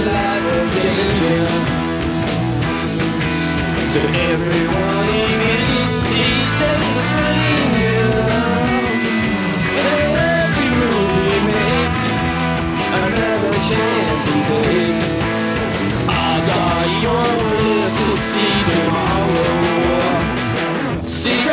life of danger. To everyone he meets, he's still a stranger. And every move he makes, another chance he takes. Odds are you won't live to see tomorrow. See